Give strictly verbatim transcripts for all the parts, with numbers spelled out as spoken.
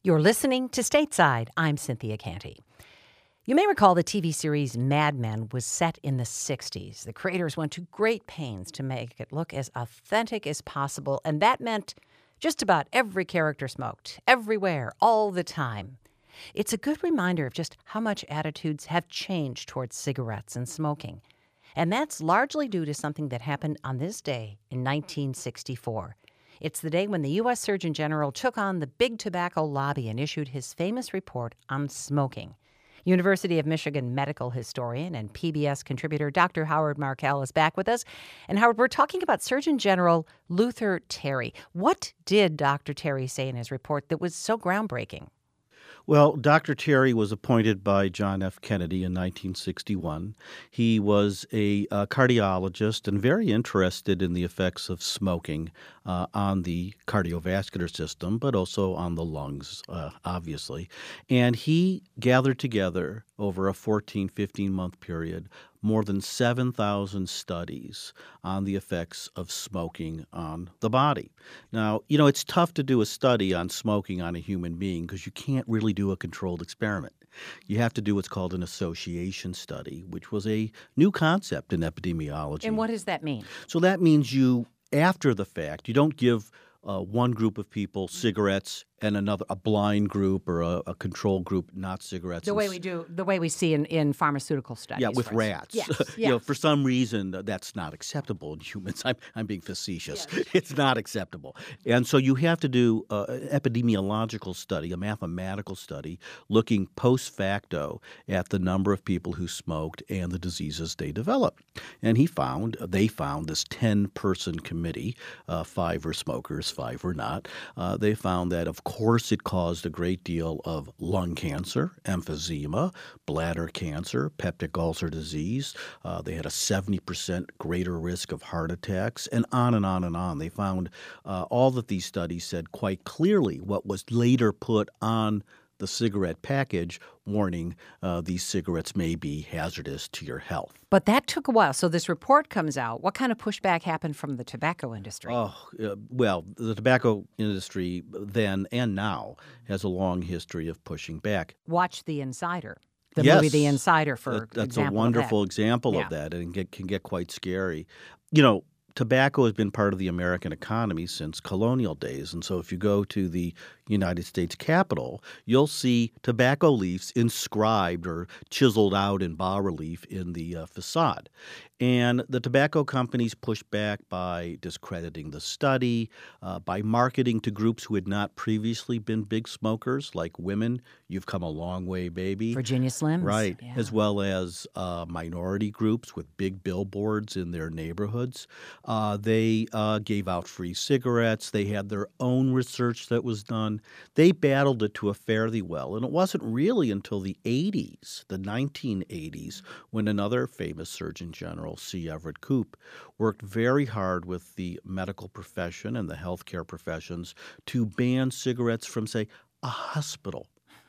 You're listening to Stateside. I'm Cynthia Canty. You may recall the T V series Mad Men was set in the sixties. The creators went to great pains to make it look as authentic as possible, and that meant just about every character smoked, everywhere, all the time. It's a good reminder of just how much attitudes have changed towards cigarettes and smoking. And that's largely due to something that happened on this day in nineteen sixty-four. It's the day when the U S Surgeon General took on the big tobacco lobby and issued his famous report on smoking. University of Michigan medical historian and P B S contributor Doctor Howard Markel is back with us. And Howard, we're talking about Surgeon General Luther Terry. What did Doctor Terry say in his report that was so groundbreaking? Well, Doctor Terry was appointed by John F. Kennedy in nineteen sixty-one. He was a uh, cardiologist and very interested in the effects of smoking uh, on the cardiovascular system, but also on the lungs, uh, obviously. And he gathered together over a fourteen, fifteen-month period more than seven thousand studies on the effects of smoking on the body. Now, you know, it's tough to do a study on smoking on a human being because you can't really do a controlled experiment. You have to do what's called an association study, which was a new concept in epidemiology. And what does that mean? So that means you, after the fact, you don't give uh, one group of people cigarettes and another, a blind group or a, a control group, not cigarettes. The way we do, the way we see in, in pharmaceutical studies. Yeah, with rats. Yes, you yeah. know, for some reason, that's not acceptable in humans. I'm, I'm being facetious. Yes. It's not acceptable. And so you have to do uh, an epidemiological study, a mathematical study, looking post facto at the number of people who smoked and the diseases they developed. And he found, they found this ten-person committee, uh, five were smokers, five were not. Uh, they found that, of course, it caused a great deal of lung cancer, emphysema, bladder cancer, peptic ulcer disease. Uh, they had a seventy percent greater risk of heart attacks, and on and on and on. They found uh, all that these studies said quite clearly what was later put on the cigarette package, warning uh, these cigarettes may be hazardous to your health. But that took a while. So this report comes out. What kind of pushback happened from the tobacco industry? Oh, uh, well, the tobacco industry then and now has a long history of pushing back. Watch The Insider. The yes, movie The Insider, for that, that's example. a wonderful of example yeah. of that, and get, can get quite scary. You know, tobacco has been part of the American economy since colonial days. And so if you go to the United States Capitol, you'll see tobacco leaves inscribed or chiseled out in bas-relief in the uh, facade. And the tobacco companies pushed back by discrediting the study, uh, by marketing to groups who had not previously been big smokers, like women. You've come a long way, baby. Virginia Slims. Right, yeah. as well as uh, minority groups with big billboards in their neighborhoods. Uh, they uh, gave out free cigarettes. They had their own research that was done. They battled it to a fairly well. And it wasn't really until the eighties, the nineteen eighties, when another famous Surgeon General, C. Everett Koop, worked very hard with the medical profession and the healthcare professions to ban cigarettes from, say, a hospital.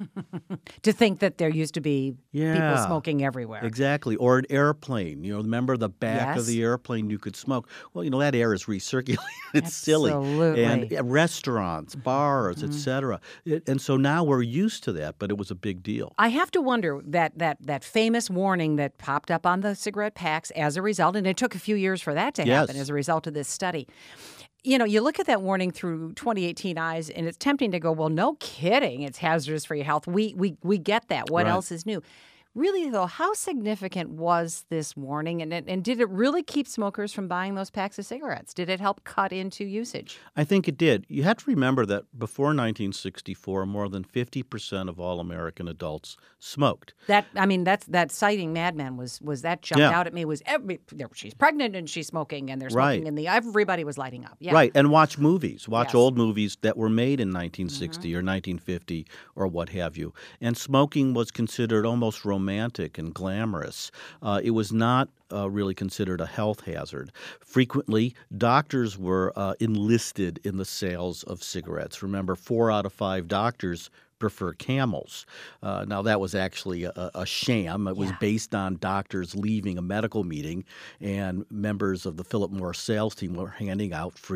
To think that there used to be yeah, people smoking everywhere. Exactly. Or an airplane. You know, remember the back yes. of the airplane you could smoke? Well, you know, that air is recirculated. It's silly. Absolutely. And uh, restaurants, bars, mm-hmm. et cetera. It, and so now we're used to that, but it was a big deal. I have to wonder that that that famous warning that popped up on the cigarette packs as a result, and it took a few years for that to yes. happen as a result of this study. You know, you look at that warning through twenty eighteen eyes, and it's tempting to go, well, no kidding, it's hazardous for your health. We we we get that. What right. else is new? Really, though, how significant was this warning, and, and did it really keep smokers from buying those packs of cigarettes? Did it help cut into usage? I think it did. You have to remember that before nineteen sixty-four, more than fifty percent of all American adults smoked. That I mean, that's that citing Mad Men was was that jumped yeah. out at me was every she's pregnant and she's smoking and they're smoking right. and the everybody was lighting up. Yeah. Right, and watch movies. Watch yes. old movies that were made in nineteen sixty mm-hmm. or nineteen fifty or what have you. And smoking was considered almost romantic and glamorous. Uh, it was not uh, really considered a health hazard. Frequently, doctors were uh, enlisted in the sales of cigarettes. Remember, four out of five doctors prefer Camels. Uh, now, that was actually a, a sham. It was yeah. based on doctors leaving a medical meeting, and members of the Philip Morris sales team were handing out free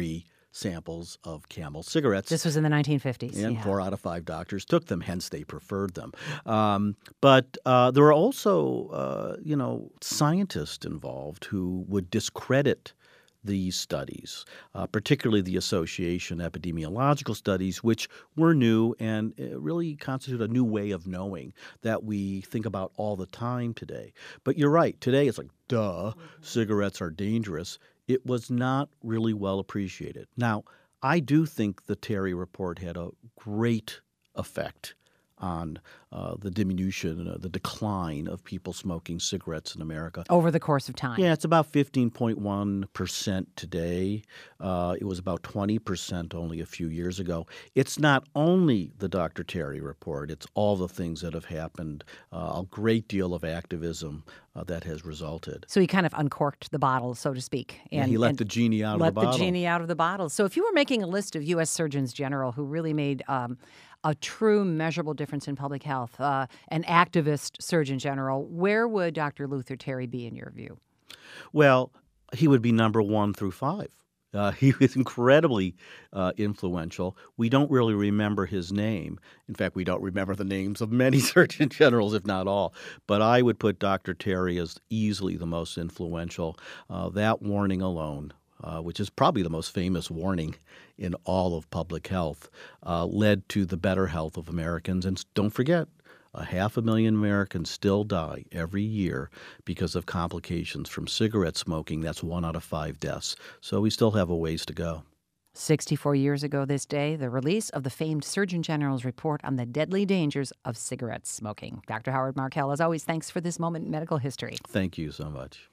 samples of Camel cigarettes. This was in the nineteen fifties. And yeah. four out of five doctors took them, hence they preferred them. Um, but uh, there are also, uh, you know, scientists involved who would discredit these studies, uh, particularly the association epidemiological studies, which were new and uh, really constitute a new way of knowing that we think about all the time today. But you're right. Today it's like, duh, mm-hmm. cigarettes are dangerous. It was not really well appreciated. Now, I do think the Terry report had a great effect on uh, the diminution, uh, the decline of people smoking cigarettes in America. Over the course of time. Yeah, it's about fifteen point one percent today. Uh, it was about twenty percent only a few years ago. It's not only the Doctor Terry report. It's all the things that have happened, uh, a great deal of activism uh, that has resulted. So he kind of uncorked the bottle, so to speak. And yeah, he let the genie out of the bottle. Let the genie out of the bottle. So if you were making a list of U S surgeons general who really made um, a true measurable difference in public health, uh, an activist surgeon general, where would Doctor Luther Terry be in your view? Well, he would be number one through five. Uh, he was incredibly uh, influential. We don't really remember his name. In fact, we don't remember the names of many surgeon generals, if not all. But I would put Doctor Terry as easily the most influential. Uh, that warning alone, Uh, which is probably the most famous warning in all of public health, uh, led to the better health of Americans. And don't forget, a half a million Americans still die every year because of complications from cigarette smoking. That's one out of five deaths. So we still have a ways to go. sixty-four years ago this day, the release of the famed Surgeon General's report on the deadly dangers of cigarette smoking. Doctor Howard Markel, as always, thanks for this moment in medical history. Thank you so much.